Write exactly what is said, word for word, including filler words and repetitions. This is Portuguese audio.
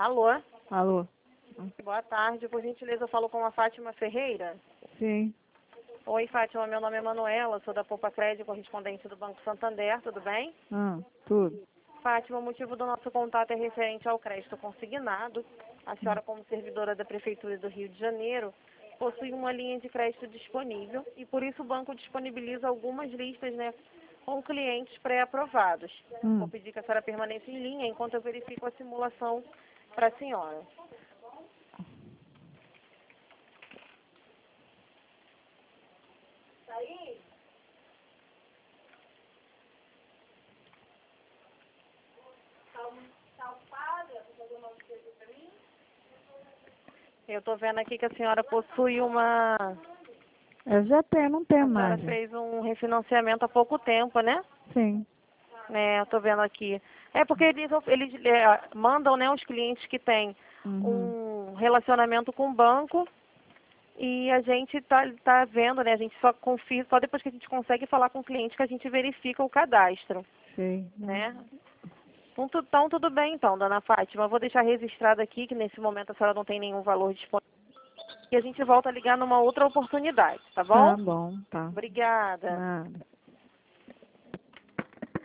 Alô? Alô? Boa tarde, por gentileza eu falo com a Fátima Ferreira. Sim. Oi, Fátima, meu nome é Manuela, sou da Poupa Crédito, correspondente do Banco Santander, tudo bem? Ah, tudo. Fátima, o motivo do nosso contato é referente ao crédito consignado. A senhora, como servidora da Prefeitura do Rio de Janeiro, possui uma linha de crédito disponível e por isso o banco disponibiliza algumas listas, né, com clientes pré-aprovados. Hum. Vou pedir que a senhora permaneça em linha enquanto eu verifico a simulação para a senhora. Eu estou vendo aqui que a senhora possui uma... Eu já tenho, não tenho A senhora mais. fez um refinanciamento há pouco tempo, né? Sim. É, eu tô vendo aqui. É porque eles, eles é, mandam, né, os clientes que têm Uhum. um relacionamento com o banco e a gente tá, tá vendo, né? A gente só confia, só depois que a gente consegue falar com o cliente que a gente verifica o cadastro, Sim. né? Então, tu- então tudo bem então, dona Fátima. Eu vou deixar registrado aqui que nesse momento a senhora não tem nenhum valor disponível e a gente volta a ligar numa outra oportunidade, tá bom? Tá bom, tá. Obrigada. Nada.